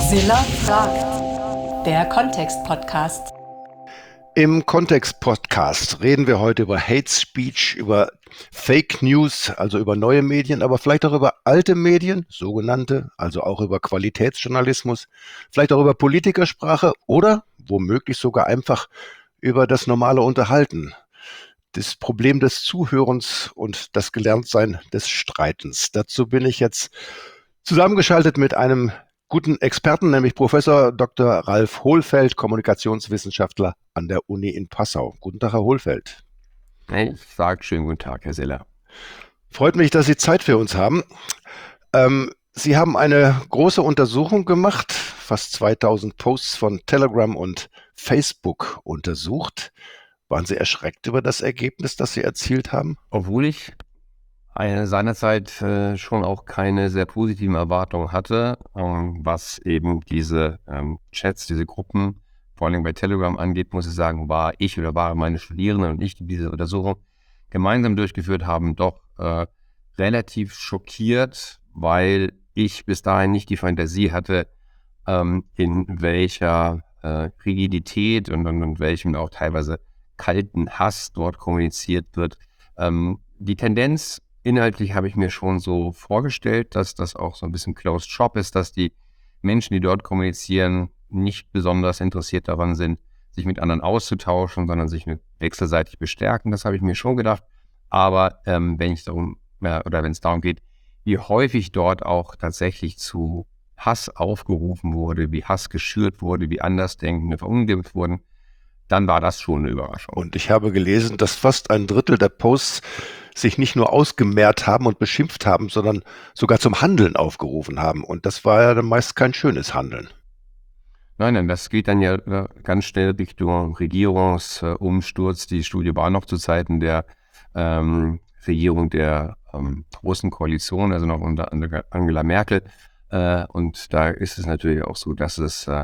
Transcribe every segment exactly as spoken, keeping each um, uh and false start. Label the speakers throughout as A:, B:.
A: Silla fragt, der Kontext-Podcast.
B: Im Kontext-Podcast reden wir heute über Hate Speech, über Fake News, also über neue Medien, aber vielleicht auch über alte Medien, sogenannte, also auch über Qualitätsjournalismus, vielleicht auch über Politikersprache oder womöglich sogar einfach über das normale Unterhalten, das Problem des Zuhörens und das Gelerntsein des Streitens. Dazu bin ich jetzt zusammengeschaltet mit einem guten Experten, nämlich Professor Doktor Ralf Hohlfeld, Kommunikationswissenschaftler an der Uni in Passau. Guten Tag, Herr Hohlfeld.
C: Ich sage schönen guten Tag, Herr Siller.
B: Freut mich, dass Sie Zeit für uns haben. Ähm, Sie haben eine große Untersuchung gemacht, fast zweitausend Posts von Telegram und Facebook untersucht. Waren Sie erschreckt über das Ergebnis, das Sie erzielt haben?
C: Obwohl ich eine, seinerzeit äh, schon auch keine sehr positiven Erwartungen hatte, ähm, was eben diese ähm, Chats, diese Gruppen, vor allem bei Telegram angeht, muss ich sagen, war ich oder waren meine Studierenden und ich, die diese Untersuchung gemeinsam durchgeführt haben, doch äh, relativ schockiert, weil ich bis dahin nicht die Fantasie hatte, ähm, in welcher äh, Rigidität und, und, und welchem auch teilweise kalten Hass dort kommuniziert wird. Ähm, die Tendenz inhaltlich habe ich mir schon so vorgestellt, dass das auch so ein bisschen Closed Shop ist, dass die Menschen, die dort kommunizieren, nicht besonders interessiert daran sind, sich mit anderen auszutauschen, sondern sich mit wechselseitig bestärken. Das habe ich mir schon gedacht. Aber ähm, wenn ich darum äh, oder wenn es darum geht, wie häufig dort auch tatsächlich zu Hass aufgerufen wurde, wie Hass geschürt wurde, wie Andersdenkende verunglimpft wurden, dann war das schon eine Überraschung.
B: Und ich habe gelesen, dass fast ein Drittel der Posts sich nicht nur ausgemehrt haben und beschimpft haben, sondern sogar zum Handeln aufgerufen haben. Und das war ja dann meist kein schönes Handeln.
C: Nein, nein, das geht dann ja ganz schnell Richtung Regierungsumsturz. Die Studie war noch zu Zeiten der ähm, Regierung der ähm, Großen Koalition, also noch unter Angela Merkel. Äh, und da ist es natürlich auch so, dass es äh,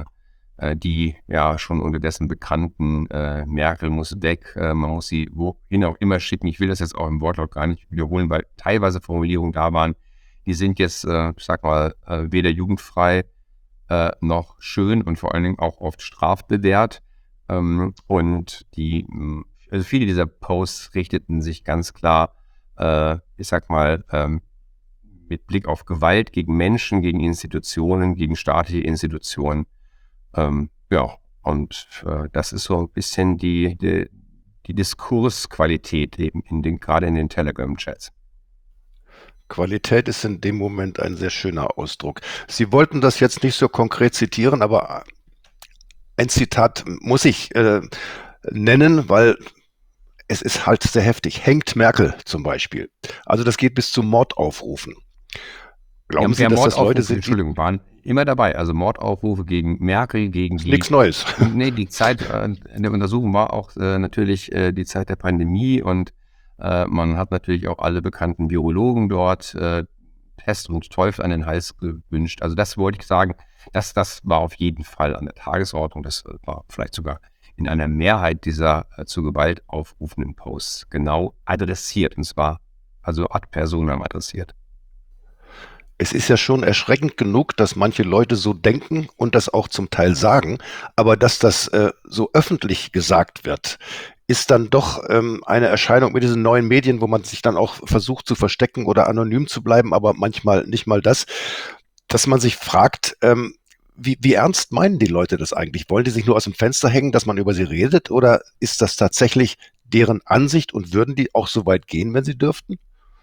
C: die ja schon unterdessen bekannten äh, Merkel muss weg, äh, man muss sie wohin auch immer schicken. Ich will das jetzt auch im Wortlaut gar nicht wiederholen, weil teilweise Formulierungen da waren, die sind jetzt, äh, ich sag mal, äh, weder jugendfrei äh, noch schön und vor allen Dingen auch oft strafbewehrt. Ähm, und die, also viele dieser Posts richteten sich ganz klar, äh, ich sag mal, ähm, mit Blick auf Gewalt gegen Menschen, gegen Institutionen, gegen staatliche Institutionen. Ähm, ja, und äh, das ist so ein bisschen die, die, die Diskursqualität eben in den, gerade in den Telegram-Chats.
B: Qualität ist in dem Moment ein sehr schöner Ausdruck. Sie wollten das jetzt nicht so konkret zitieren, aber ein Zitat muss ich äh, nennen, weil es ist halt sehr heftig. Hängt Merkel zum Beispiel. Also das geht bis zu Mordaufrufen. Glauben Sie, dass das Leute sind,
C: Entschuldigung, waren immer dabei. Also Mordaufrufe gegen Merkel, gegen die...
B: Nichts Neues.
C: Nee, die Zeit äh, der Untersuchung war auch äh, natürlich äh, die Zeit der Pandemie und äh, man hat natürlich auch alle bekannten Virologen dort äh, Pest und Teufel an den Hals gewünscht. Also das wollte ich sagen, das, das war auf jeden Fall an der Tagesordnung. Das war vielleicht sogar in einer Mehrheit dieser äh, zu Gewalt aufrufenden Posts genau adressiert. Und zwar also ad personam adressiert.
B: Es ist ja schon erschreckend genug, dass manche Leute so denken und das auch zum Teil sagen, aber dass das äh, so öffentlich gesagt wird, ist dann doch ähm, eine Erscheinung mit diesen neuen Medien, wo man sich dann auch versucht zu verstecken oder anonym zu bleiben, aber manchmal nicht mal das, dass man sich fragt, ähm, wie, wie ernst meinen die Leute das eigentlich? Wollen die sich nur aus dem Fenster hängen, dass man über sie redet, oder ist das tatsächlich deren Ansicht und würden die auch so weit gehen, wenn sie dürften?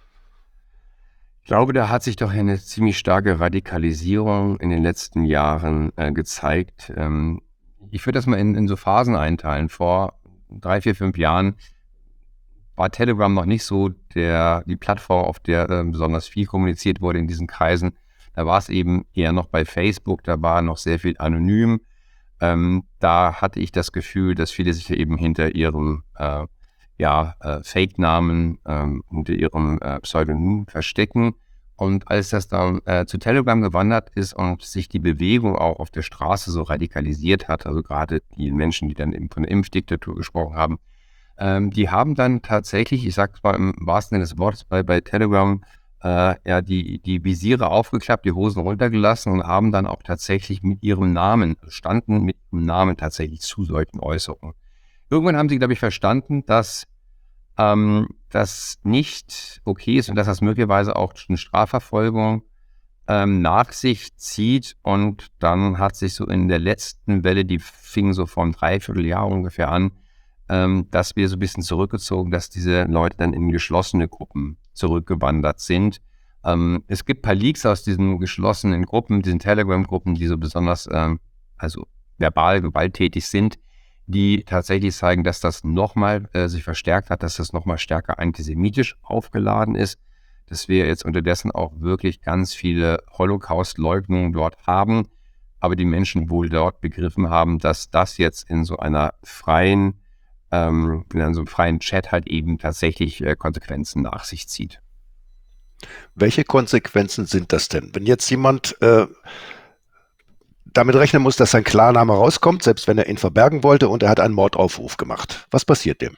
C: Ich glaube, da hat sich doch eine ziemlich starke Radikalisierung in den letzten Jahren äh, gezeigt. Ähm, ich würde das mal in, in so Phasen einteilen. Vor drei, vier, fünf Jahren war Telegram noch nicht so der die Plattform, auf der äh, besonders viel kommuniziert wurde in diesen Kreisen. Da war es eben eher noch bei Facebook, da war noch sehr viel anonym. Ähm, da hatte ich das Gefühl, dass viele sich eben hinter ihrem äh, ja, äh, Fake-Namen ähm, unter ihrem äh, Pseudonym verstecken. Und als das dann äh, zu Telegram gewandert ist und sich die Bewegung auch auf der Straße so radikalisiert hat, also gerade die Menschen, die dann eben von der Impfdiktatur gesprochen haben, ähm, die haben dann tatsächlich, ich sage es mal im wahrsten Sinne des Wortes, bei, bei Telegram äh, ja, die, die Visiere aufgeklappt, die Hosen runtergelassen und haben dann auch tatsächlich mit ihrem Namen, standen mit ihrem Namen tatsächlich zu solchen Äußerungen. Irgendwann haben sie, glaube ich, verstanden, dass ähm, das nicht okay ist und dass das möglicherweise auch eine Strafverfolgung ähm, nach sich zieht. Und dann hat sich so in der letzten Welle, die fing so vor einem Dreivierteljahr ungefähr an, ähm, dass wir so ein bisschen zurückgezogen, dass diese Leute dann in geschlossene Gruppen zurückgewandert sind. Ähm, es gibt ein paar Leaks aus diesen geschlossenen Gruppen, diesen Telegram-Gruppen, die so besonders, ähm, also verbal gewalttätig sind, die tatsächlich zeigen, dass das nochmal äh, sich verstärkt hat, dass das nochmal stärker antisemitisch aufgeladen ist, dass wir jetzt unterdessen auch wirklich ganz viele Holocaust-Leugnungen dort haben, aber die Menschen wohl dort begriffen haben, dass das jetzt in so einer freien, ähm, in einem so einem freien Chat halt eben tatsächlich äh, Konsequenzen nach sich zieht.
B: Welche Konsequenzen sind das denn? Wenn jetzt jemand äh, damit rechnen muss, dass sein Klarname rauskommt, selbst wenn er ihn verbergen wollte und er hat einen Mordaufruf gemacht. Was passiert dem?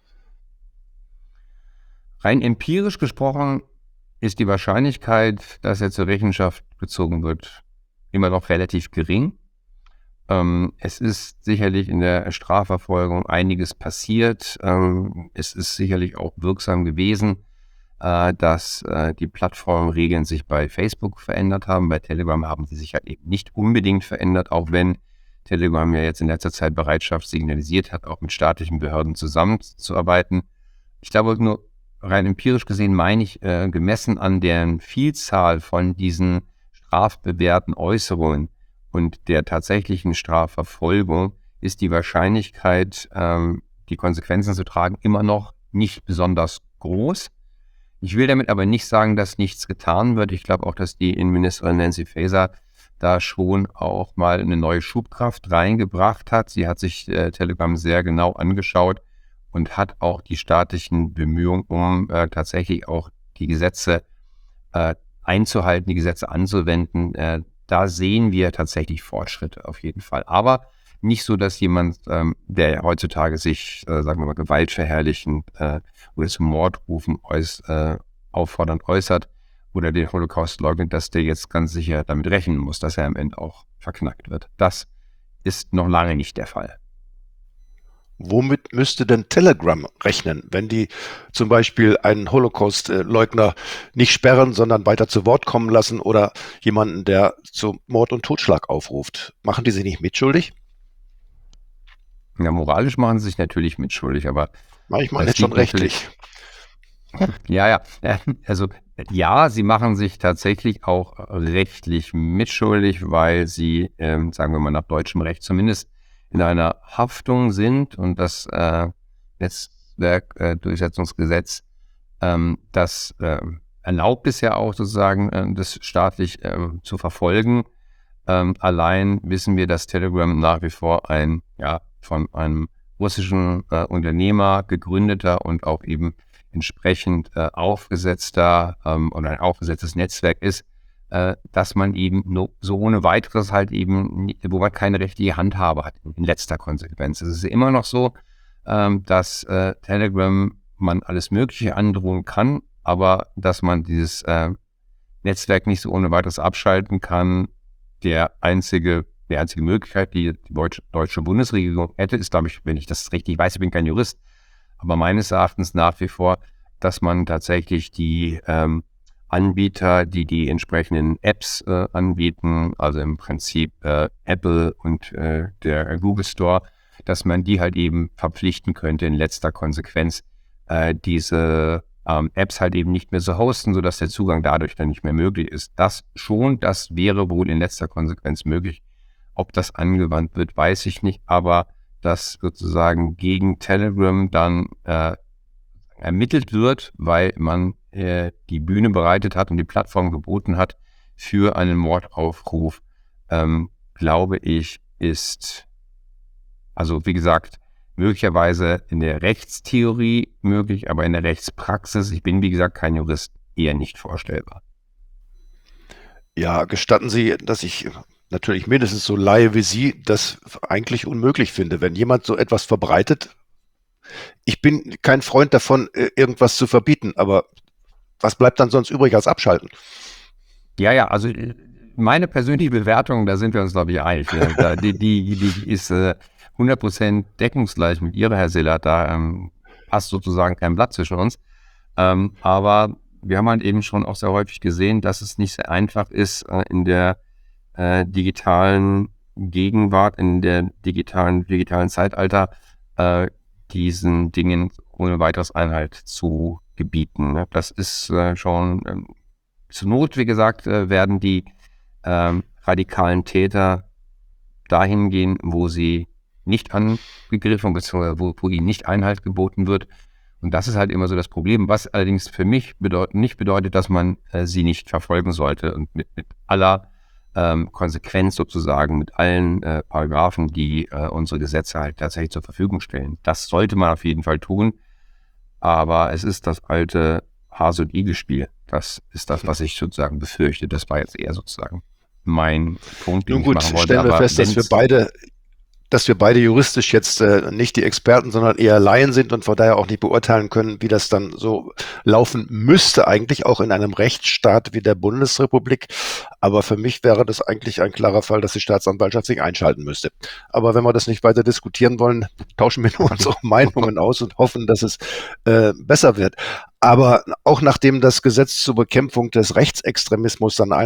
C: Rein empirisch gesprochen ist die Wahrscheinlichkeit, dass er zur Rechenschaft gezogen wird, immer noch relativ gering. Ähm, es ist sicherlich in der Strafverfolgung einiges passiert. Ähm, es ist sicherlich auch wirksam gewesen, äh, dass äh, die Plattformregeln sich bei Facebook verändert haben. Bei Telegram haben sie sich halt eben nicht unbedingt verändert, auch wenn Telegram ja jetzt in letzter Zeit Bereitschaft signalisiert hat, auch mit staatlichen Behörden zusammenzuarbeiten. Ich glaube, nur rein empirisch gesehen meine ich, äh, gemessen an der Vielzahl von diesen strafbewährten Äußerungen und der tatsächlichen Strafverfolgung ist die Wahrscheinlichkeit, ähm, die Konsequenzen zu tragen, immer noch nicht besonders groß. Ich will damit aber nicht sagen, dass nichts getan wird. Ich glaube auch, dass die Innenministerin Nancy Faeser da schon auch mal eine neue Schubkraft reingebracht hat. Sie hat sich äh, Telegram sehr genau angeschaut und hat auch die staatlichen Bemühungen, um äh, tatsächlich auch die Gesetze äh, einzuhalten, die Gesetze anzuwenden. Äh, da sehen wir tatsächlich Fortschritte auf jeden Fall. Aber nicht so, dass jemand, ähm, der heutzutage sich, äh, sagen wir mal, gewaltverherrlichend äh, oder zum Mordrufen äuß, äh, auffordernd äußert oder den Holocaust leugnet, dass der jetzt ganz sicher damit rechnen muss, dass er am Ende auch verknackt wird. Das ist noch lange nicht der Fall.
B: Womit müsste denn Telegram rechnen, wenn die zum Beispiel einen Holocaust-Leugner nicht sperren, sondern weiter zu Wort kommen lassen oder jemanden, der zu Mord und Totschlag aufruft? Machen die sich nicht mitschuldig?
C: Ja, moralisch machen sie sich natürlich mitschuldig, aber
B: Manchmal
C: das
B: nicht schon
C: liegt natürlich-
B: rechtlich.
C: Ja, ja, äh, also ja, sie machen sich tatsächlich auch rechtlich mitschuldig, weil sie, ähm, sagen wir mal nach deutschem Recht zumindest, in einer Haftung sind und das äh, Netzwerkdurchsetzungsgesetz, ähm, das äh, erlaubt es ja auch sozusagen, äh, das staatlich äh, zu verfolgen. Ähm, allein wissen wir, dass Telegram nach wie vor ein, ja, von einem russischen äh, Unternehmer gegründeter und auch eben entsprechend äh, aufgesetzter ähm, oder ein aufgesetztes Netzwerk ist, äh, dass man eben no, so ohne weiteres halt eben, nie- wo man keine rechtliche Handhabe hat in letzter Konsequenz. Es ist immer noch so, ähm, dass äh, Telegram man alles Mögliche androhen kann, aber dass man dieses äh, Netzwerk nicht so ohne weiteres abschalten kann. Der einzige, die einzige Möglichkeit, die die deutsche, deutsche Bundesregierung hätte, ist, glaube ich, wenn ich das richtig weiß, ich bin kein Jurist, aber meines Erachtens nach wie vor, dass man tatsächlich die ähm, Anbieter, die die entsprechenden Apps äh, anbieten, also im Prinzip äh, Apple und äh, der Google Store, dass man die halt eben verpflichten könnte, in letzter Konsequenz äh, diese ähm, Apps halt eben nicht mehr so hosten, sodass der Zugang dadurch dann nicht mehr möglich ist. Das schon, das wäre wohl in letzter Konsequenz möglich. Ob das angewandt wird, weiß ich nicht, aber dass sozusagen gegen Telegram dann äh, ermittelt wird, weil man äh, die Bühne bereitet hat und die Plattform geboten hat für einen Mordaufruf, ähm, glaube ich, ist, also wie gesagt, möglicherweise in der Rechtstheorie möglich, aber in der Rechtspraxis, ich bin wie gesagt kein Jurist, eher nicht vorstellbar.
B: Ja, gestatten Sie, dass ich natürlich mindestens so Laie wie Sie das eigentlich unmöglich finde, wenn jemand so etwas verbreitet. Ich bin kein Freund davon, äh, irgendwas zu verbieten, aber was bleibt dann sonst übrig als abschalten?
C: Ja, ja, also meine persönliche Bewertung, da sind wir uns, glaube ich, einig. Ne? Da, die, die, die ist äh, hundert Prozent deckungsgleich mit Ihrer, Herr Sillert. Da ähm, passt sozusagen kein Blatt zwischen uns. Ähm, aber wir haben halt eben schon auch sehr häufig gesehen, dass es nicht sehr einfach ist, äh, in der äh, digitalen Gegenwart, in der digitalen, digitalen Zeitalter, äh, diesen Dingen ohne weiteres Einhalt zu gebieten. Ne? Das ist äh, schon ähm, zur Not, wie gesagt, äh, werden die ähm, radikalen Täter dahin gehen, wo sie nicht angegriffen, beziehungsweise wo, wo ihnen nicht Einhalt geboten wird. Und das ist halt immer so das Problem, was allerdings für mich bedeut- nicht bedeutet, dass man äh, sie nicht verfolgen sollte und mit, mit aller ähm, Konsequenz sozusagen, mit allen äh, Paragraphen, die äh, unsere Gesetze halt tatsächlich zur Verfügung stellen. Das sollte man auf jeden Fall tun, aber es ist das alte Hase- und Igel-Spiel. Das ist das, was ich sozusagen befürchte. Das war jetzt eher sozusagen mein Punkt, den
B: Nun
C: ich
B: gut,
C: machen wollte.
B: stellen wir
C: Aber
B: fest, dass wir
C: wenn's-
B: beide dass wir beide juristisch jetzt äh, nicht die Experten, sondern eher Laien sind und von daher auch nicht beurteilen können, wie das dann so laufen müsste, eigentlich auch in einem Rechtsstaat wie der Bundesrepublik. Aber für mich wäre das eigentlich ein klarer Fall, dass die Staatsanwaltschaft sich einschalten müsste. Aber wenn wir das nicht weiter diskutieren wollen, tauschen wir nur unsere Meinungen aus und hoffen, dass es äh, besser wird. Aber auch nachdem das Gesetz zur Bekämpfung des Rechtsextremismus dann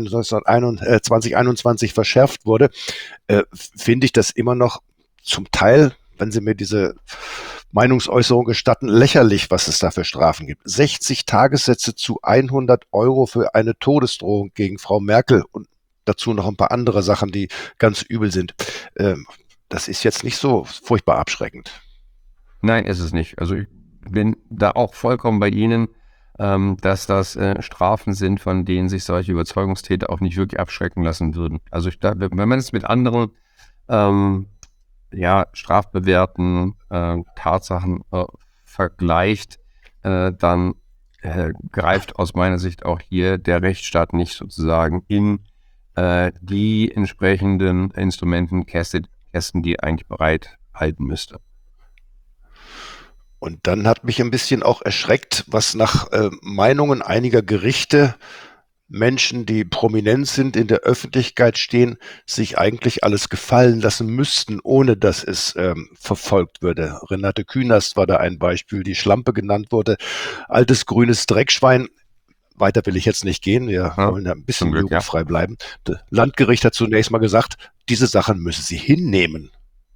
B: zwanzig einundzwanzig verschärft wurde, äh, finde ich das immer noch zum Teil, wenn Sie mir diese Meinungsäußerung gestatten, lächerlich, was es da für Strafen gibt. sechzig Tagessätze zu hundert Euro für eine Todesdrohung gegen Frau Merkel und dazu noch ein paar andere Sachen, die ganz übel sind. Ähm, das ist jetzt nicht so furchtbar abschreckend.
C: Nein, ist es nicht. Also ich bin da auch vollkommen bei Ihnen, ähm, dass das äh, Strafen sind, von denen sich solche Überzeugungstäter auch nicht wirklich abschrecken lassen würden. Also ich, da, wenn man es mit anderen ähm, ja, strafbewährten äh, Tatsachen äh, vergleicht, äh, dann äh, greift aus meiner Sicht auch hier der Rechtsstaat nicht sozusagen in äh, die entsprechenden Instrumentenkästen, die er eigentlich bereit halten müsste.
B: Und dann hat mich ein bisschen auch erschreckt, was nach äh, Meinungen einiger Gerichte Menschen, die prominent sind, in der Öffentlichkeit stehen, sich eigentlich alles gefallen lassen müssten, ohne dass es ähm, verfolgt würde. Renate Künast war da ein Beispiel, die Schlampe genannt wurde, altes grünes Dreckschwein. Weiter will ich jetzt nicht gehen, wir
C: Ja,
B: wollen ja ein bisschen
C: zum Glück,
B: jugendfrei bleiben. Das Landgericht hat zunächst mal gesagt, diese Sachen müssen Sie hinnehmen.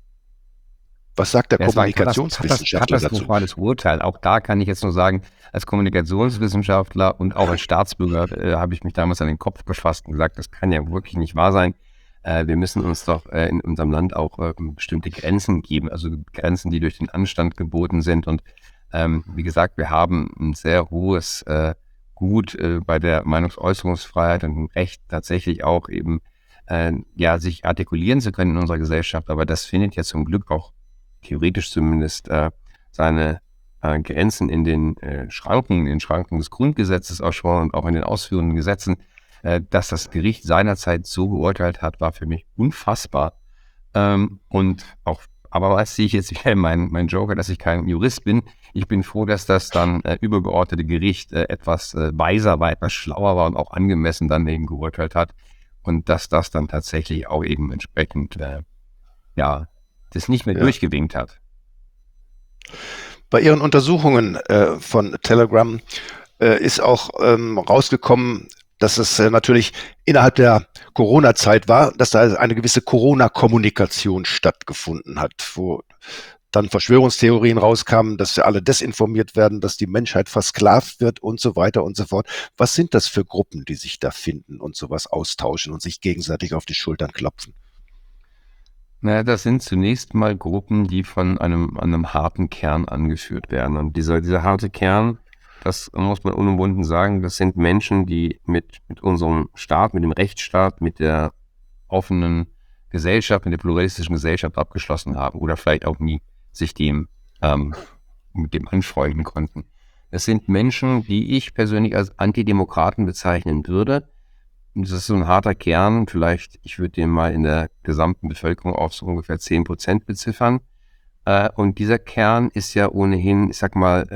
B: Was sagt der
C: Ja, es war ein
B: Kommunikationswissenschaftler dazu?
C: katastrophales Urteil. Auch da kann ich jetzt nur sagen, als Kommunikationswissenschaftler und auch als Staatsbürger äh, habe ich mich damals an den Kopf gefasst und gesagt, das kann ja wirklich nicht wahr sein. Äh, wir müssen uns doch äh, in unserem Land auch äh, bestimmte Grenzen geben, also Grenzen, die durch den Anstand geboten sind. Und ähm, wie gesagt, wir haben ein sehr hohes äh, Gut äh, bei der Meinungsäußerungsfreiheit und ein Recht tatsächlich auch eben, äh, ja, sich artikulieren zu können in unserer Gesellschaft. Aber das findet ja zum Glück auch theoretisch zumindest äh, seine äh, Grenzen in den äh, Schranken, in den Schranken des Grundgesetzes auch schon und auch in den ausführenden Gesetzen. Äh, dass das Gericht seinerzeit so geurteilt hat, war für mich unfassbar. Ähm, und auch, aber was sehe ich jetzt wieder mein, mein Joker, dass ich kein Jurist bin. Ich bin froh, dass das dann äh, übergeordnete Gericht äh, etwas äh, weiser war, etwas schlauer war und auch angemessen dann eben geurteilt hat. Und dass das dann tatsächlich auch eben entsprechend, äh, ja, das nicht mehr
B: Ja.
C: durchgewinkt hat.
B: Bei Ihren Untersuchungen äh, von Telegram äh, ist auch ähm, rausgekommen, dass es äh, natürlich innerhalb der Corona-Zeit war, dass da eine gewisse Corona-Kommunikation stattgefunden hat, wo dann Verschwörungstheorien rauskamen, dass wir alle desinformiert werden, dass die Menschheit versklavt wird und so weiter und so fort. Was sind das für Gruppen, die sich da finden und sowas austauschen und sich gegenseitig auf die Schultern klopfen?
C: Naja, das sind zunächst mal Gruppen, die von einem, einem harten Kern angeführt werden. Und dieser, dieser harte Kern, das muss man unumwunden sagen, das sind Menschen, die mit, mit unserem Staat, mit dem Rechtsstaat, mit der offenen Gesellschaft, mit der pluralistischen Gesellschaft abgeschlossen haben oder vielleicht auch nie sich dem, ähm, mit dem anfreunden konnten. Das sind Menschen, die ich persönlich als Antidemokraten bezeichnen würde. Und das ist so ein harter Kern, vielleicht, ich würde den mal in der gesamten Bevölkerung auf so ungefähr zehn Prozent beziffern. Äh, und dieser Kern ist ja ohnehin, ich sag mal, äh,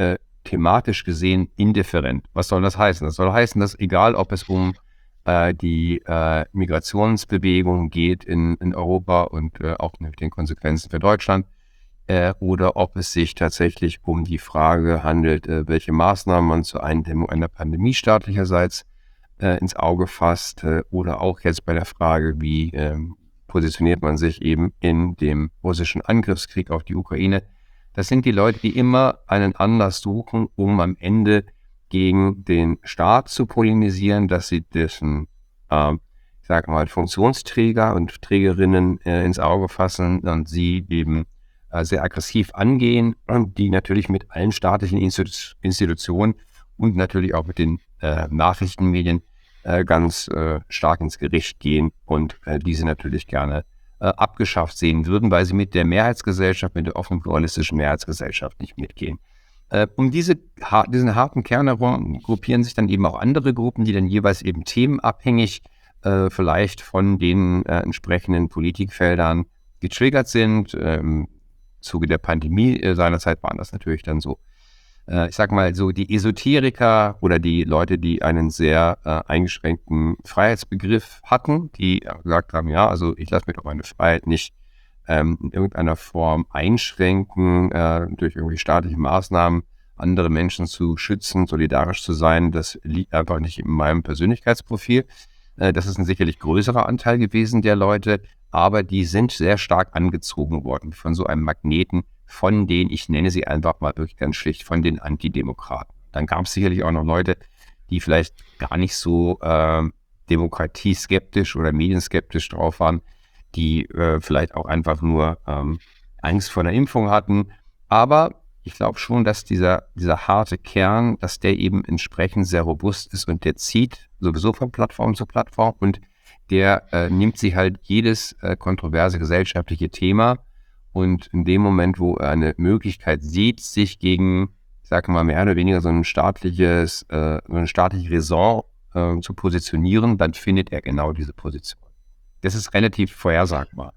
C: thematisch gesehen indifferent. Was soll das heißen? Das soll heißen, dass egal, ob es um äh, die äh, Migrationsbewegung geht in, in Europa und äh, auch mit den Konsequenzen für Deutschland, äh, oder ob es sich tatsächlich um die Frage handelt, äh, welche Maßnahmen man zur Eindämmung einer Pandemie staatlicherseits äh, ins Auge fasst, äh, oder auch jetzt bei der Frage, wie äh, positioniert man sich eben in dem russischen Angriffskrieg auf die Ukraine. Das sind die Leute, die immer einen Anlass suchen, um am Ende gegen den Staat zu polemisieren, dass sie dessen, äh, ich sage mal, Funktionsträger und Trägerinnen äh, ins Auge fassen und sie eben äh, sehr aggressiv angehen und die natürlich mit allen staatlichen Institu- Institutionen und natürlich auch mit den äh, Nachrichtenmedien äh, ganz äh, stark ins Gericht gehen und äh, diese natürlich gerne äh, abgeschafft sehen würden, weil sie mit der Mehrheitsgesellschaft, mit der offenen pluralistischen Mehrheitsgesellschaft nicht mitgehen. Äh, um diese, ha- diesen harten Kern herum gruppieren sich dann eben auch andere Gruppen, die dann jeweils eben themenabhängig äh, vielleicht von den äh, entsprechenden Politikfeldern getriggert sind. Ähm, Im Zuge der Pandemie äh, seinerzeit waren das natürlich dann so, äh, ich sag mal so, die Esoteriker oder die Leute, die einen sehr äh, eingeschränkten Freiheitsbegriff hatten, die äh, gesagt haben, ja, also ich lasse mir doch meine Freiheit nicht ähm, in irgendeiner Form einschränken, äh, durch irgendwie staatliche Maßnahmen andere Menschen zu schützen, solidarisch zu sein. Das liegt einfach nicht in meinem Persönlichkeitsprofil. Äh, das ist ein sicherlich größerer Anteil gewesen der Leute, aber die sind sehr stark angezogen worden von so einem Magneten, von den, ich nenne sie einfach mal wirklich ganz schlicht, von den Antidemokraten. Dann gab es sicherlich auch noch Leute, die vielleicht gar nicht so äh, demokratieskeptisch oder medienskeptisch drauf waren, die äh, vielleicht auch einfach nur ähm, Angst vor einer Impfung hatten. Aber ich glaube schon, dass dieser, dieser harte Kern, dass der eben entsprechend sehr robust ist und der zieht sowieso von Plattform zu Plattform und der äh, nimmt sich halt jedes äh, kontroverse gesellschaftliche Thema und in dem Moment, wo er eine Möglichkeit sieht, sich gegen, ich sage mal, mehr oder weniger so ein staatliches, äh, so eine staatliche Raison äh, zu positionieren, dann findet er genau diese Position. Das ist relativ vorhersagbar.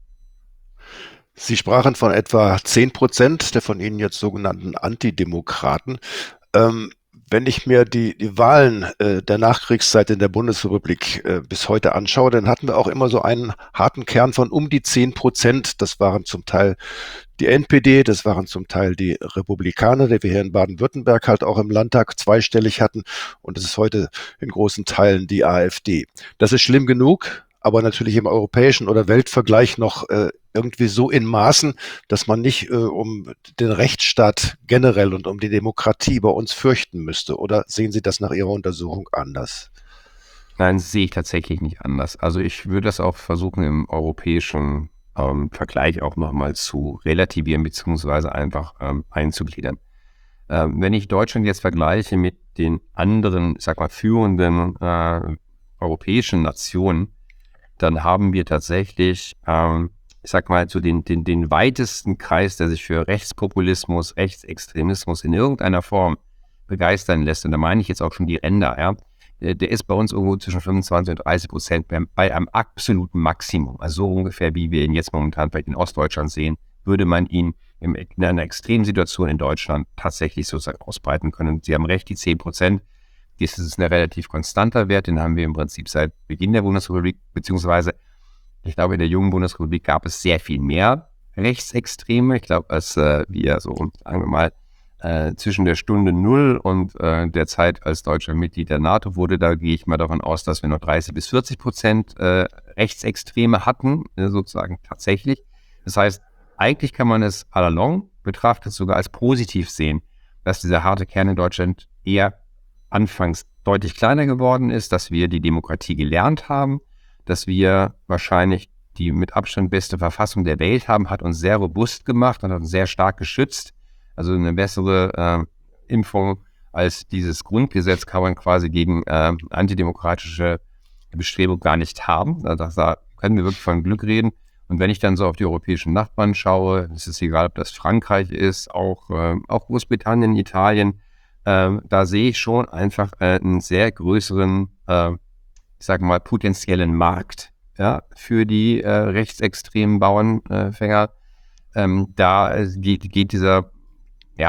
B: Sie sprachen von etwa zehn Prozent der von Ihnen jetzt sogenannten Antidemokraten. Ähm, wenn ich mir die, die Wahlen äh, der Nachkriegszeit in der Bundesrepublik äh, bis heute anschaue, dann hatten wir auch immer so einen harten Kern von um die zehn Prozent. Das waren zum Teil die N P D, das waren zum Teil die Republikaner, die wir hier in Baden-Württemberg halt auch im Landtag zweistellig hatten. Und es ist heute in großen Teilen die AfD. Das ist schlimm genug, aber natürlich im europäischen oder Weltvergleich noch äh, irgendwie so in Maßen, dass man nicht äh, um den Rechtsstaat generell und um die Demokratie bei uns fürchten müsste. Oder sehen Sie das nach Ihrer Untersuchung anders?
C: Nein, das sehe ich tatsächlich nicht anders. Also ich würde das auch versuchen, im europäischen ähm, Vergleich auch nochmal zu relativieren beziehungsweise einfach ähm, einzugliedern. Ähm, wenn ich Deutschland jetzt vergleiche mit den anderen, ich sag mal, führenden äh, europäischen Nationen, dann haben wir tatsächlich, ähm, ich sag mal, so den, den, den weitesten Kreis, der sich für Rechtspopulismus, Rechtsextremismus in irgendeiner Form begeistern lässt. Und da meine ich jetzt auch schon die Ränder, ja. Der, der ist bei uns irgendwo zwischen fünfundzwanzig und dreißig Prozent bei, bei einem absoluten Maximum. Also so ungefähr, wie wir ihn jetzt momentan bei in Ostdeutschland sehen, würde man ihn im, in einer Extremsituation in Deutschland tatsächlich sozusagen ausbreiten können. Sie haben recht, die zehn Prozent. Das ist ein relativ konstanter Wert, den haben wir im Prinzip seit Beginn der Bundesrepublik, beziehungsweise ich glaube, in der jungen Bundesrepublik gab es sehr viel mehr Rechtsextreme. Ich glaube, als äh, wir so, sagen wir mal, äh, zwischen der Stunde Null und äh, der Zeit als deutscher Mitglied der NATO wurde, da gehe ich mal davon aus, dass wir noch dreißig bis vierzig Prozent äh, Rechtsextreme hatten, äh, sozusagen tatsächlich. Das heißt, eigentlich kann man es à la longue betrachtet sogar als positiv sehen, dass dieser harte Kern in Deutschland eher anfangs deutlich kleiner geworden ist, dass wir die Demokratie gelernt haben, dass wir wahrscheinlich die mit Abstand beste Verfassung der Welt haben, hat uns sehr robust gemacht und hat uns sehr stark geschützt. Also eine bessere äh, Impfung als dieses Grundgesetz kann man quasi gegen äh, antidemokratische Bestrebungen gar nicht haben. Da, da können wir wirklich von Glück reden. Und wenn ich dann so auf die europäischen Nachbarn schaue, es ist egal, ob das Frankreich ist, auch, äh, auch Großbritannien, Italien, äh, da sehe ich schon einfach äh, einen sehr größeren, äh, ich sage mal, potenziellen Markt, ja, für die äh, rechtsextremen Bauernfänger. Ähm, da geht, geht dieser ja,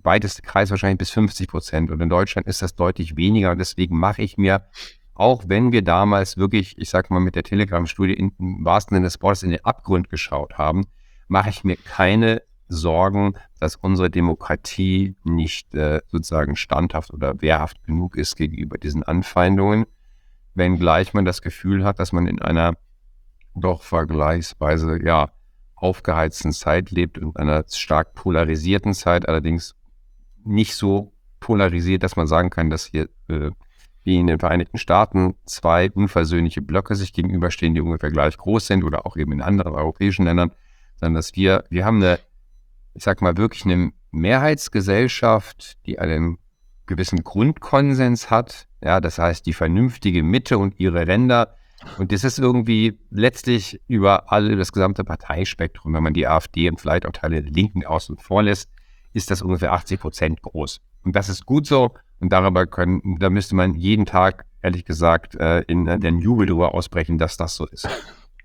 C: weiteste Kreis wahrscheinlich bis fünfzig Prozent. Und in Deutschland ist das deutlich weniger. Und deswegen mache ich mir, auch wenn wir damals wirklich, ich sag mal, mit der Telegram-Studie im wahrsten Sinne des Wortes in den Abgrund geschaut haben, mache ich mir keine Sorgen, dass unsere Demokratie nicht äh, sozusagen standhaft oder wehrhaft genug ist gegenüber diesen Anfeindungen, wenngleich man das Gefühl hat, dass man in einer doch vergleichsweise ja aufgeheizten Zeit lebt und einer stark polarisierten Zeit, allerdings nicht so polarisiert, dass man sagen kann, dass hier äh, wie in den Vereinigten Staaten zwei unversöhnliche Blöcke sich gegenüberstehen, die ungefähr gleich groß sind oder auch eben in anderen europäischen Ländern, sondern dass wir, wir haben eine, ich sag mal, wirklich eine Mehrheitsgesellschaft, die einen gewissen Grundkonsens hat, ja, das heißt die vernünftige Mitte und ihre Ränder. Und das ist irgendwie letztlich über alle, das gesamte Parteispektrum, wenn man die AfD und vielleicht auch Teile der Linken außen vor lässt, ist das ungefähr achtzig Prozent groß. Und das ist gut so. Und darüber können, da müsste man jeden Tag, ehrlich gesagt, in den Jubel darüber ausbrechen, dass das so ist.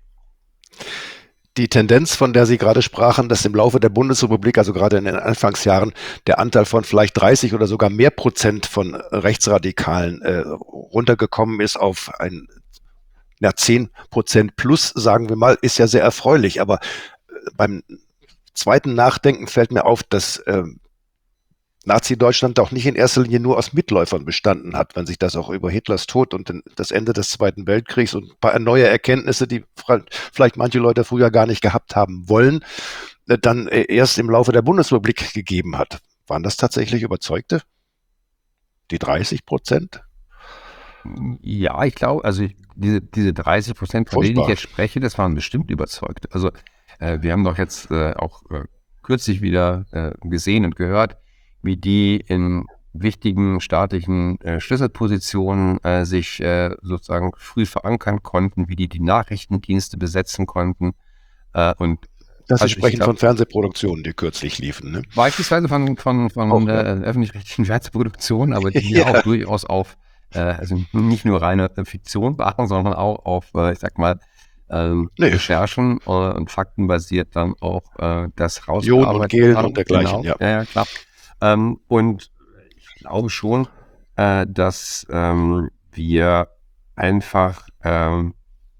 B: Die Tendenz, von der Sie gerade sprachen, dass im Laufe der Bundesrepublik, also gerade in den Anfangsjahren, der Anteil von vielleicht dreißig oder sogar mehr Prozent von Rechtsradikalen äh, runtergekommen ist auf ein ja, zehn Prozent plus, sagen wir mal, ist ja sehr erfreulich. Aber beim zweiten Nachdenken fällt mir auf, dass äh, Nazi-Deutschland auch nicht in erster Linie nur aus Mitläufern bestanden hat, wenn sich das auch über Hitlers Tod und den, das Ende des Zweiten Weltkriegs und ein paar neue Erkenntnisse, die vielleicht manche Leute früher gar nicht gehabt haben wollen, dann erst im Laufe der Bundesrepublik gegeben hat. Waren das tatsächlich Überzeugte? Die dreißig Prozent?
C: Ja, ich glaube, also ich, diese, diese dreißig Prozent, von denen ich jetzt spreche, das waren bestimmt überzeugt. Also äh, wir haben doch jetzt äh, auch äh, kürzlich wieder äh, gesehen und gehört, wie die in wichtigen staatlichen äh, Schlüsselpositionen äh, sich äh, sozusagen früh verankern konnten, wie die die Nachrichtendienste besetzen konnten. Äh, und
B: das Sie sprechen glaub, von Fernsehproduktionen, die kürzlich liefen, ne?
C: Beispielsweise von, von, von auch, äh, ja. öffentlich-rechtlichen Fernsehproduktionen, aber die ja auch durchaus auf, äh, also nicht nur reine Fiktion beachten, sondern auch auf, äh, ich sag mal, ähm, nee. Recherchen äh, und Fakten basiert dann auch äh, das rausgearbeitet.
B: Jod und Gel und dergleichen,
C: genau. ja. Ja, ja, klar. Ähm, und ich glaube schon, äh, dass ähm, wir einfach ähm,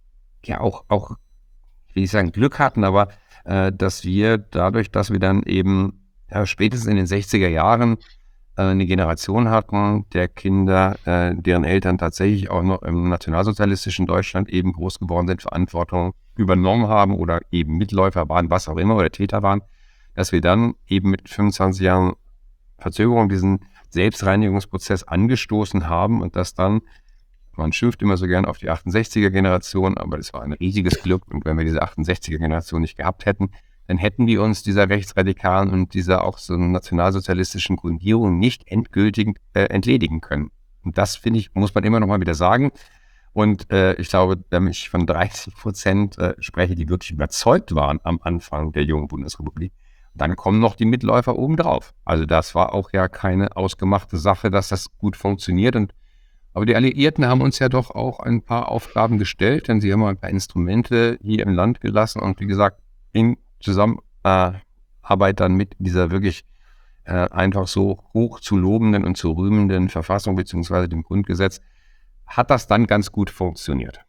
C: ja auch, auch, wie ich sagen, Glück hatten, aber äh, dass wir dadurch, dass wir dann eben ja, spätestens in den sechziger Jahren äh, eine Generation hatten der Kinder, äh, deren Eltern tatsächlich auch noch im nationalsozialistischen Deutschland eben groß geworden sind, Verantwortung übernommen haben oder eben Mitläufer waren, was auch immer, oder Täter waren, dass wir dann eben mit fünfundzwanzig Jahren Verzögerung diesen Selbstreinigungsprozess angestoßen haben und das dann, man schimpft immer so gern auf die achtundsechziger-Generation, aber das war ein riesiges Glück und wenn wir diese achtundsechziger-Generation nicht gehabt hätten, dann hätten wir uns dieser rechtsradikalen und dieser auch so nationalsozialistischen Grundierung nicht endgültig äh, entledigen können. Und das, finde ich, muss man immer noch mal wieder sagen. Und äh, ich glaube, wenn ich von dreißig Prozent äh, spreche, die wirklich überzeugt waren am Anfang der jungen Bundesrepublik, dann kommen noch die Mitläufer obendrauf. Also das war auch ja keine ausgemachte Sache, dass das gut funktioniert. Und, aber die Alliierten haben uns ja doch auch ein paar Aufgaben gestellt, denn sie haben ein paar Instrumente hier im Land gelassen. Und wie gesagt, in Zusammenarbeit dann mit dieser wirklich äh, einfach so hoch zu lobenden und zu rühmenden Verfassung beziehungsweise dem Grundgesetz, hat das dann ganz gut funktioniert.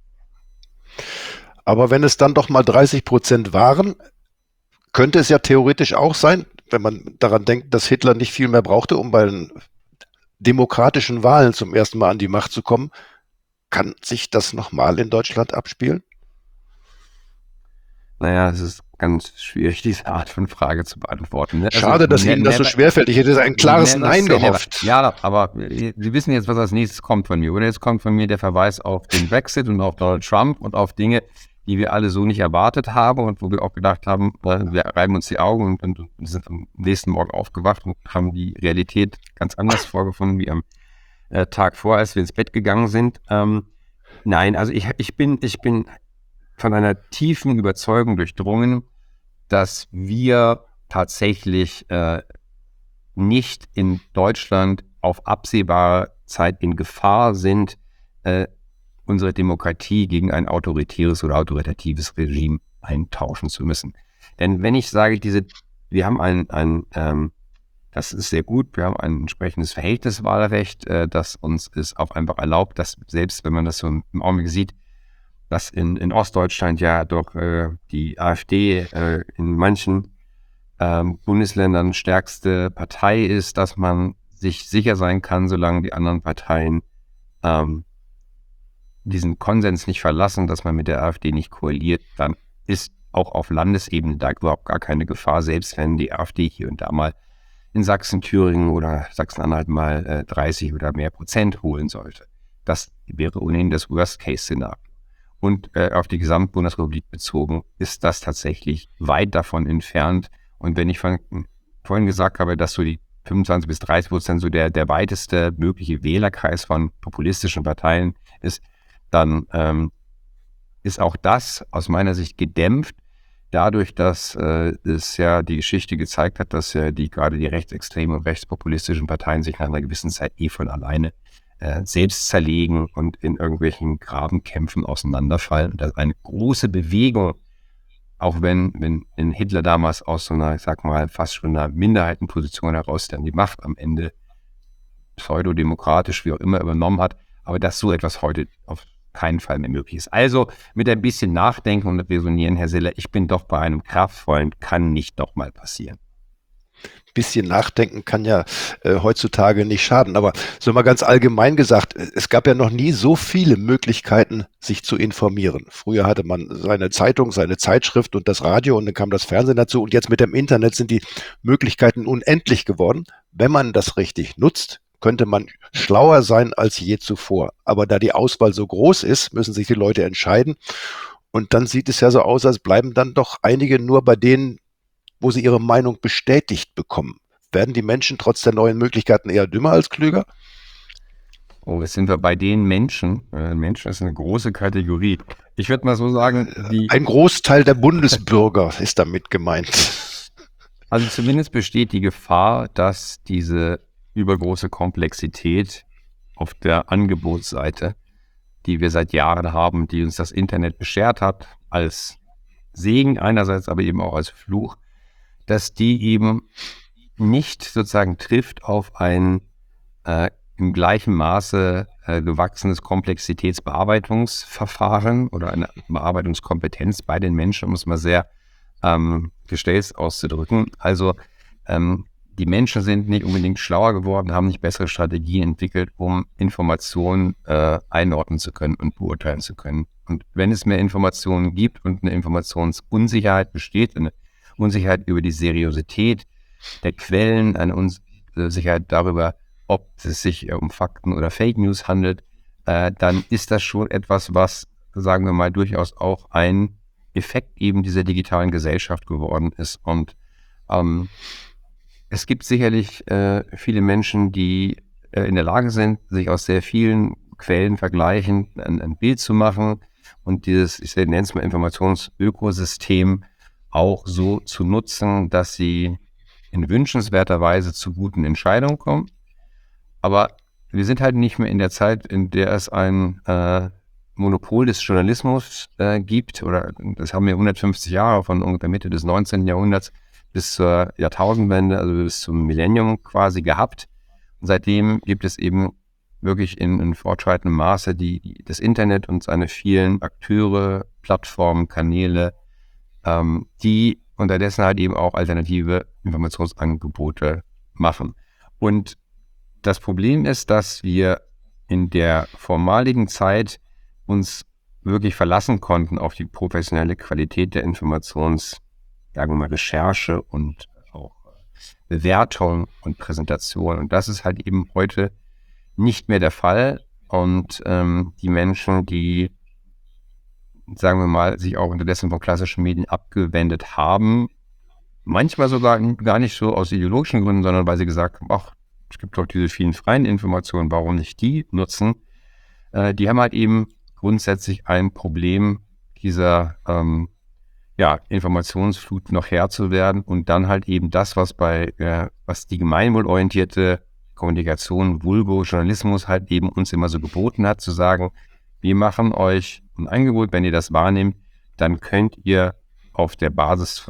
B: Aber wenn es dann doch mal dreißig Prozent waren, könnte es ja theoretisch auch sein, wenn man daran denkt, dass Hitler nicht viel mehr brauchte, um bei den demokratischen Wahlen zum ersten Mal an die Macht zu kommen, kann sich das nochmal in Deutschland abspielen?
C: Naja, es ist ganz schwierig, diese Art von Frage zu beantworten. Ne? Also,
B: schade, dass Ihnen das so schwerfällt. Ich hätte ein klares Nein gehofft.
C: Ja, aber Sie wissen jetzt, was als nächstes kommt von mir. Oder jetzt kommt von mir der Verweis auf den Brexit und auf Donald Trump und auf Dinge, die wir alle so nicht erwartet haben und wo wir auch gedacht haben, wir reiben uns die Augen und, und, und sind am nächsten Morgen aufgewacht und haben die Realität ganz anders vorgefunden wie am äh, Tag vor, als wir ins Bett gegangen sind. Ähm, nein, also ich, ich, bin, ich bin von einer tiefen Überzeugung durchdrungen, dass wir tatsächlich äh, nicht in Deutschland auf absehbare Zeit in Gefahr sind, äh, unsere Demokratie gegen ein autoritäres oder autoritatives Regime eintauschen zu müssen. Denn wenn ich sage, diese, wir haben ein, ein, ähm, Das ist sehr gut. Wir haben ein entsprechendes Verhältniswahlrecht, äh, das uns es auch einfach erlaubt, dass selbst wenn man das so im Augenblick sieht, dass in, in Ostdeutschland ja doch äh, die AfD äh, in manchen ähm, Bundesländern stärkste Partei ist, dass man sich sicher sein kann, solange die anderen Parteien ähm, diesen Konsens nicht verlassen, dass man mit der AfD nicht koaliert, dann ist auch auf Landesebene da überhaupt gar keine Gefahr, selbst wenn die AfD hier und da mal in Sachsen, Thüringen oder Sachsen-Anhalt mal äh, dreißig oder mehr Prozent holen sollte. Das wäre ohnehin das Worst-Case-Szenario. Und äh, auf die Gesamtbundesrepublik bezogen ist das tatsächlich weit davon entfernt. Und wenn ich von, vorhin gesagt habe, dass so die fünfundzwanzig bis dreißig Prozent so der, der weiteste mögliche Wählerkreis von populistischen Parteien ist, dann ähm, ist auch das aus meiner Sicht gedämpft, dadurch, dass äh, es ja die Geschichte gezeigt hat, dass ja die gerade die rechtsextremen und rechtspopulistischen Parteien sich nach einer gewissen Zeit eh von alleine äh, selbst zerlegen und in irgendwelchen Grabenkämpfen auseinanderfallen. Und das ist eine große Bewegung, auch wenn, wenn, wenn Hitler damals aus so einer, ich sag mal, fast schon einer Minderheitenposition heraus dann die Macht am Ende pseudodemokratisch, wie auch immer, übernommen hat, aber dass so etwas heute auf keinen Fall mehr möglich ist. Also mit ein bisschen Nachdenken und Resonieren, Herr Siller, ich bin doch bei einem kraftvollen, kann nicht doch mal passieren.
B: Bisschen Nachdenken kann ja äh, heutzutage nicht schaden, aber so mal ganz allgemein gesagt, es gab ja noch nie so viele Möglichkeiten, sich zu informieren. Früher hatte man seine Zeitung, seine Zeitschrift und das Radio und dann kam das Fernsehen dazu und jetzt mit dem Internet sind die Möglichkeiten unendlich geworden. Wenn man das richtig nutzt, könnte man schlauer sein als je zuvor. Aber da die Auswahl so groß ist, müssen sich die Leute entscheiden. Und dann sieht es ja so aus, als bleiben dann doch einige nur bei denen, wo sie ihre Meinung bestätigt bekommen. Werden die Menschen trotz der neuen Möglichkeiten eher dümmer als klüger?
C: Oh, jetzt sind wir bei den Menschen. Äh, Menschen ist eine große Kategorie. Ich würde mal so sagen, die...
B: Ein Großteil der Bundesbürger ist damit gemeint.
C: Also zumindest besteht die Gefahr, dass diese übergroße Komplexität auf der Angebotsseite, die wir seit Jahren haben, die uns das Internet beschert hat, als Segen einerseits, aber eben auch als Fluch, dass die eben nicht sozusagen trifft auf ein äh, im gleichen Maße äh, gewachsenes Komplexitätsbearbeitungsverfahren oder eine Bearbeitungskompetenz bei den Menschen, um es mal sehr ähm, gestellt auszudrücken. Also ähm, die Menschen sind nicht unbedingt schlauer geworden, haben nicht bessere Strategien entwickelt, um Informationen äh, einordnen zu können und beurteilen zu können. Und wenn es mehr Informationen gibt und eine Informationsunsicherheit besteht, eine Unsicherheit über die Seriosität der Quellen, eine Unsicherheit darüber, ob es sich um Fakten oder Fake News handelt, äh, dann ist das schon etwas, was, sagen wir mal, durchaus auch ein Effekt eben dieser digitalen Gesellschaft geworden ist. Und ähm, es gibt sicherlich äh, viele Menschen, die äh, in der Lage sind, sich aus sehr vielen Quellen vergleichen, ein, ein Bild zu machen und dieses, ich nenne es mal Informationsökosystem, auch so zu nutzen, dass sie in wünschenswerter Weise zu guten Entscheidungen kommen. Aber wir sind halt nicht mehr in der Zeit, in der es ein äh, Monopol des Journalismus äh, gibt, oder das haben wir hundertfünfzig Jahre von ungefähr Mitte des neunzehnten Jahrhunderts bis zur Jahrtausendwende, also bis zum Millennium quasi gehabt. Und seitdem gibt es eben wirklich in, in fortschreitendem Maße die, die, das Internet und seine vielen Akteure, Plattformen, Kanäle, ähm, die unterdessen halt eben auch alternative Informationsangebote machen. Und das Problem ist, dass wir in der vormaligen Zeit uns wirklich verlassen konnten auf die professionelle Qualität der Informations, sagen wir mal, Recherche und auch Bewertung und Präsentation. Und das ist halt eben heute nicht mehr der Fall. Und ähm, die Menschen, die, sagen wir mal, sich auch unterdessen von klassischen Medien abgewendet haben, manchmal sogar gar nicht so aus ideologischen Gründen, sondern weil sie gesagt haben, ach, es gibt doch diese vielen freien Informationen, warum nicht die nutzen? Äh, die haben halt eben grundsätzlich ein Problem dieser ähm, ja, Informationsflut noch Herr zu werden und dann halt eben das, was bei äh, was die gemeinwohlorientierte Kommunikation, Vulgo, Journalismus halt eben uns immer so geboten hat, zu sagen, wir machen euch ein Angebot, wenn ihr das wahrnehmt, dann könnt ihr auf der Basis von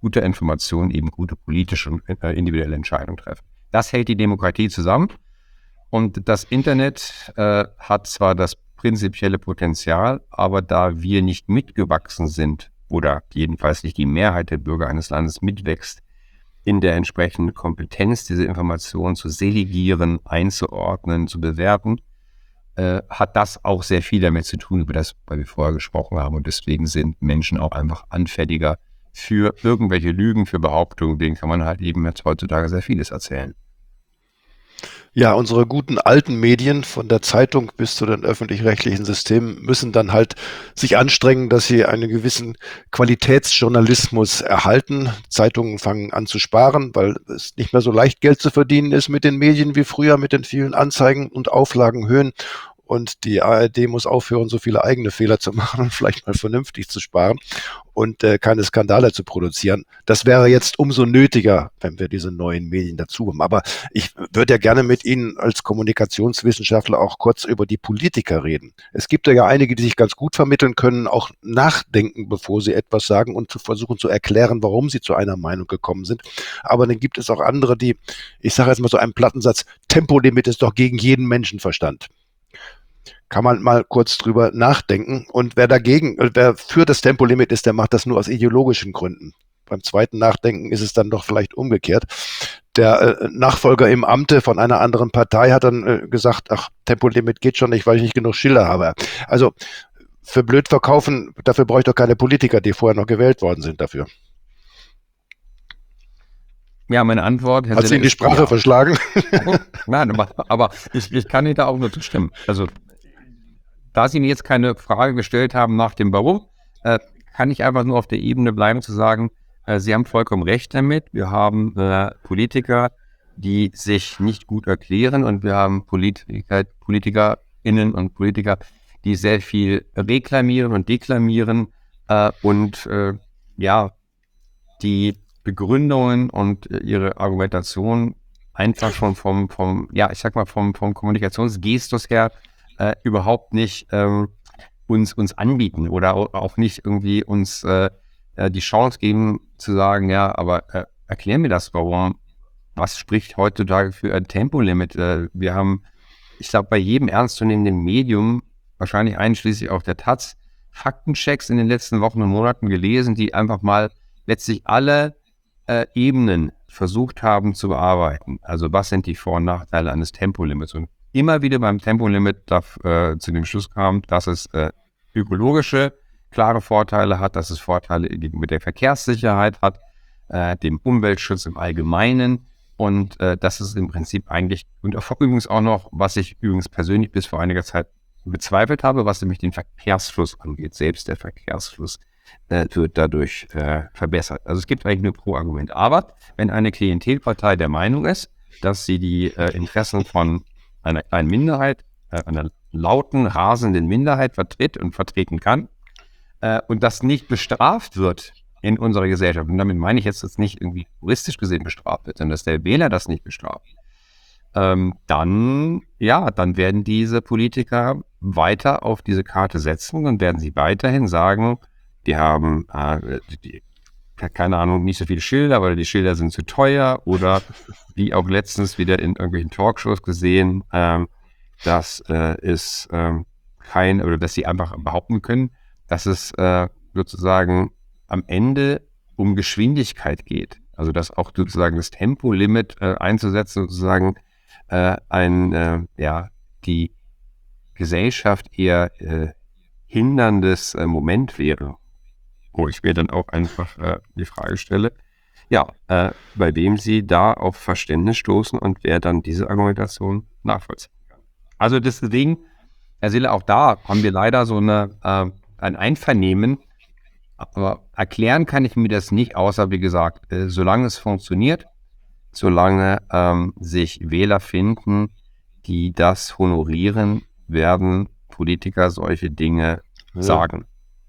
C: guter Information eben gute politische und äh, individuelle Entscheidungen treffen. Das hält die Demokratie zusammen. Und das Internet äh, hat zwar das prinzipielle Potenzial, aber da wir nicht mitgewachsen sind oder jedenfalls nicht die Mehrheit der Bürger eines Landes mitwächst, in der entsprechenden Kompetenz, diese Informationen zu selegieren, einzuordnen, zu bewerten, äh, hat das auch sehr viel damit zu tun, über das, was wir vorher gesprochen haben. Und deswegen sind Menschen auch einfach anfälliger für irgendwelche Lügen, für Behauptungen. Denen kann man halt eben jetzt heutzutage sehr vieles erzählen.
B: Ja, unsere guten alten Medien von der Zeitung bis zu den öffentlich-rechtlichen Systemen müssen dann halt sich anstrengen, dass sie einen gewissen Qualitätsjournalismus erhalten. Zeitungen fangen an zu sparen, weil es nicht mehr so leicht Geld zu verdienen ist mit den Medien wie früher, mit den vielen Anzeigen und Auflagenhöhen. Und die A R D muss aufhören, so viele eigene Fehler zu machen und vielleicht mal vernünftig zu sparen und äh, keine Skandale zu produzieren. Das wäre jetzt umso nötiger, wenn wir diese neuen Medien dazu haben. Aber ich würde ja gerne mit Ihnen als Kommunikationswissenschaftler auch kurz über die Politiker reden. Es gibt ja einige, die sich ganz gut vermitteln können, auch nachdenken, bevor sie etwas sagen und zu versuchen zu erklären, warum sie zu einer Meinung gekommen sind. Aber dann gibt es auch andere, die, ich sage jetzt mal so einen Plattensatz, Tempolimit ist doch gegen jeden Menschenverstand. Kann man mal kurz drüber nachdenken. Und wer dagegen, wer für das Tempolimit ist, der macht das nur aus ideologischen Gründen. Beim zweiten Nachdenken ist es dann doch vielleicht umgekehrt. Der äh, Nachfolger im Amte von einer anderen Partei hat dann äh, gesagt, ach, Tempolimit geht schon nicht, weil ich nicht genug Schilder habe. Also für blöd verkaufen, dafür brauche ich doch keine Politiker, die vorher noch gewählt worden sind dafür.
C: Ja, meine Antwort, Herr
B: Hat Sie in die Sprache
C: ja.
B: verschlagen?
C: Nein, aber, aber ich, ich kann Ihnen da auch nur zustimmen. Also, da Sie mir jetzt keine Frage gestellt haben nach dem Warum, äh, kann ich einfach nur auf der Ebene bleiben zu sagen, äh, Sie haben vollkommen recht damit. Wir haben äh, Politiker, die sich nicht gut erklären und wir haben Politiker, PolitikerInnen und Politiker, die sehr viel reklamieren und deklamieren äh, und äh, ja, die Begründungen und äh, ihre Argumentation einfach schon vom, vom, ja, ich sag mal, vom, vom Kommunikationsgestus her äh, überhaupt nicht ähm, uns, uns anbieten oder auch nicht irgendwie uns äh, die Chance geben zu sagen, ja, aber äh, erklär mir das, warum, was spricht heutzutage für ein Tempolimit? Äh, wir haben, ich glaube, bei jedem ernstzunehmenden Medium, wahrscheinlich einschließlich auch der Taz, Faktenchecks in den letzten Wochen und Monaten gelesen, die einfach mal letztlich alle äh, Ebenen versucht haben zu bearbeiten. Also was sind die Vor- und Nachteile eines Tempolimits? Und immer wieder beim Tempolimit darf, äh, zu dem Schluss kam, dass es äh, ökologische, klare Vorteile hat, dass es Vorteile gegenüber der Verkehrssicherheit hat, äh, dem Umweltschutz im Allgemeinen und äh, das ist im Prinzip eigentlich, und übrigens auch noch, was ich übrigens persönlich bis vor einiger Zeit bezweifelt habe, was nämlich den Verkehrsfluss angeht. Selbst der Verkehrsfluss äh, wird dadurch äh, verbessert. Also es gibt eigentlich nur Pro-Argument. Aber wenn eine Klientelpartei der Meinung ist, dass sie die äh, Interessen von einer kleinen Minderheit, äh, einer lauten, rasenden Minderheit vertritt und vertreten kann äh, und das nicht bestraft wird in unserer Gesellschaft, und damit meine ich jetzt, dass nicht irgendwie juristisch gesehen bestraft wird, sondern dass der Wähler das nicht bestraft, ähm, dann, ja, dann werden diese Politiker weiter auf diese Karte setzen und werden sie weiterhin sagen, die haben, äh, die, keine Ahnung, nicht so viele Schilder, oder die Schilder sind zu teuer, oder wie auch letztens wieder in irgendwelchen Talkshows gesehen, ähm, dass äh, es ähm, kein, oder dass sie einfach behaupten können, dass es äh, sozusagen am Ende um Geschwindigkeit geht. Also dass auch sozusagen das Tempolimit äh, einzusetzen, sozusagen äh, ein, äh, ja, die Gesellschaft eher äh, hinderndes äh, Moment wäre. Wo ich mir dann auch einfach äh, die Frage stelle, ja, äh, bei wem sie da auf Verständnis stoßen und wer dann diese Argumentation nachvollziehen kann. Also deswegen, Herr Sille, auch da haben wir leider so eine, äh, ein Einvernehmen, aber erklären kann ich mir das nicht, außer wie gesagt, äh, solange es funktioniert, solange ähm, sich Wähler finden, die das honorieren, werden Politiker solche Dinge ja. sagen.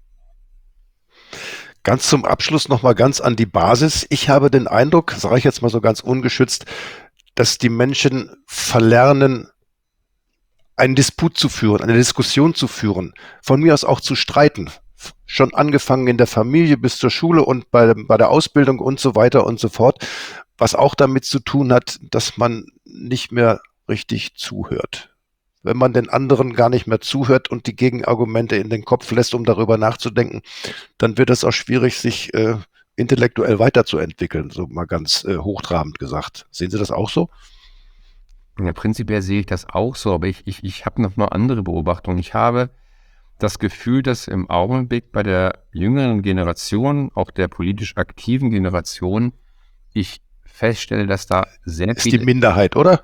B: Ganz zum Abschluss nochmal ganz an die Basis. Ich habe den Eindruck, sage ich jetzt mal so ganz ungeschützt, dass die Menschen verlernen, einen Disput zu führen, eine Diskussion zu führen, von mir aus auch zu streiten. schon angefangen in der Familie bis zur Schule und bei, bei der Ausbildung und so weiter und so fort, was auch damit zu tun hat, dass man nicht mehr richtig zuhört. Wenn man den anderen gar nicht mehr zuhört und die Gegenargumente in den Kopf lässt, um darüber nachzudenken, dann wird es auch schwierig, sich äh, intellektuell weiterzuentwickeln, so mal ganz äh, hochtrabend gesagt. Sehen Sie das auch so?
C: Ja, prinzipiell sehe ich das auch so, aber ich, ich, ich habe noch mal andere Beobachtungen. Ich habe das Gefühl, dass im Augenblick bei der jüngeren Generation, auch der politisch aktiven Generation, ich feststelle, dass da sehr
B: Ist die
C: viele,
B: Minderheit, oder?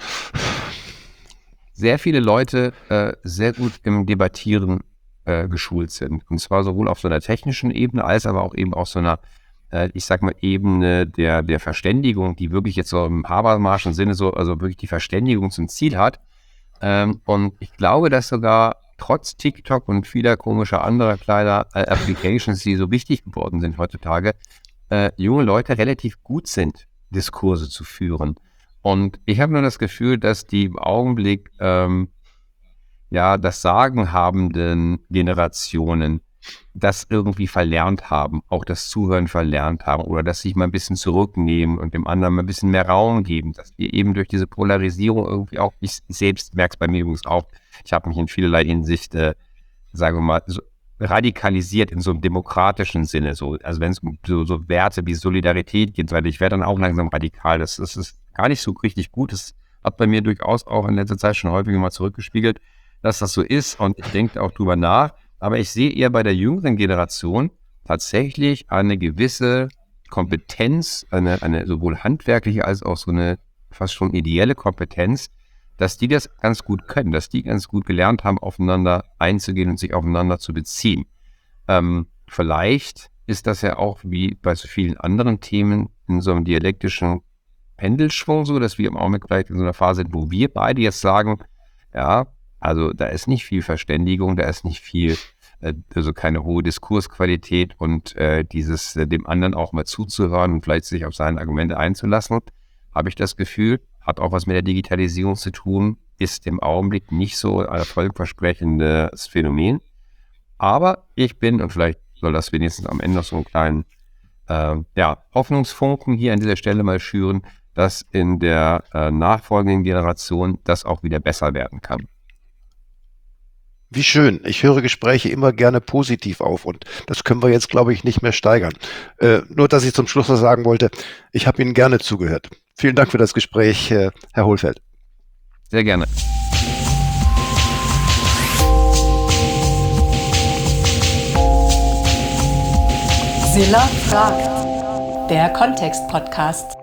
C: sehr viele Leute äh, sehr gut im Debattieren äh, geschult sind. Und zwar sowohl auf so einer technischen Ebene, als aber auch eben auf so einer, äh, ich sag mal, Ebene der, der Verständigung, die wirklich jetzt so im Habermaschen Sinne so, also wirklich die Verständigung zum Ziel hat. Ähm, und ich glaube, dass sogar trotz TikTok und vieler komischer anderer kleiner äh, Applications, die so wichtig geworden sind heutzutage, äh, junge Leute relativ gut sind, Diskurse zu führen. Und ich habe nur das Gefühl, dass die im Augenblick ähm, ja das Sagen habenden Generationen das irgendwie verlernt haben, auch das Zuhören verlernt haben oder dass sich mal ein bisschen zurücknehmen und dem anderen mal ein bisschen mehr Raum geben, dass wir eben durch diese Polarisierung irgendwie auch, ich selbst merke es bei mir übrigens auch, ich habe mich in vielerlei Hinsicht, äh, sagen wir mal, so radikalisiert in so einem demokratischen Sinne, so, also wenn es um so, so Werte wie Solidarität geht, weil ich werde dann auch langsam radikal, das, das ist gar nicht so richtig gut, das hat bei mir durchaus auch in letzter Zeit schon häufiger mal zurückgespiegelt, dass das so ist und ich denke auch drüber nach, aber ich sehe eher bei der jüngeren Generation tatsächlich eine gewisse Kompetenz, eine, eine sowohl handwerkliche als auch so eine fast schon ideelle Kompetenz, dass die das ganz gut können, dass die ganz gut gelernt haben, aufeinander einzugehen und sich aufeinander zu beziehen. Ähm, vielleicht ist das ja auch wie bei so vielen anderen Themen in so einem dialektischen Pendelschwung so, dass wir im Augenblick vielleicht in so einer Phase sind, wo wir beide jetzt sagen, ja, also da ist nicht viel Verständigung, da ist nicht viel, äh, also keine hohe Diskursqualität und äh, dieses äh, dem anderen auch mal zuzuhören und vielleicht sich auf seine Argumente einzulassen, habe ich das Gefühl, hat auch was mit der Digitalisierung zu tun, ist im Augenblick nicht so ein erfolgversprechendes Phänomen. Aber ich bin, und vielleicht soll das wenigstens am Ende noch so einen kleinen äh, ja, Hoffnungsfunken hier an dieser Stelle mal schüren, dass in der äh, nachfolgenden Generation das auch wieder besser werden kann.
B: Wie schön. Ich höre Gespräche immer gerne positiv auf und das können wir jetzt, glaube ich, nicht mehr steigern. Äh, nur, dass ich zum Schluss noch sagen wollte, ich habe Ihnen gerne zugehört. Vielen Dank für das Gespräch, äh, Herr Hohlfeld.
C: Sehr gerne.
A: Silla fragt. Der Kontext-Podcast.